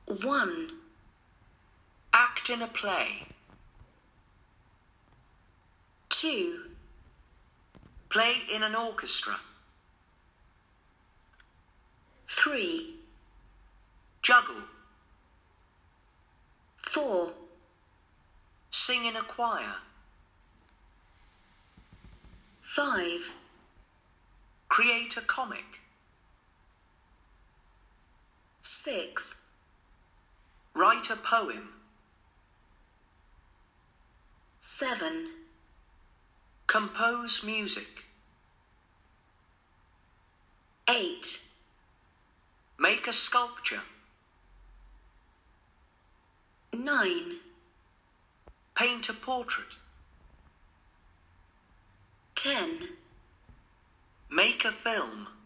1. Act in a play. 2. Play in an orchestra. 3. Juggle. 4. Sing in a choir. 5. Create a comic. 6. Write a poem. 7. Compose music. 8. Make a sculpture. 9. Paint a portrait. 10. Make a film.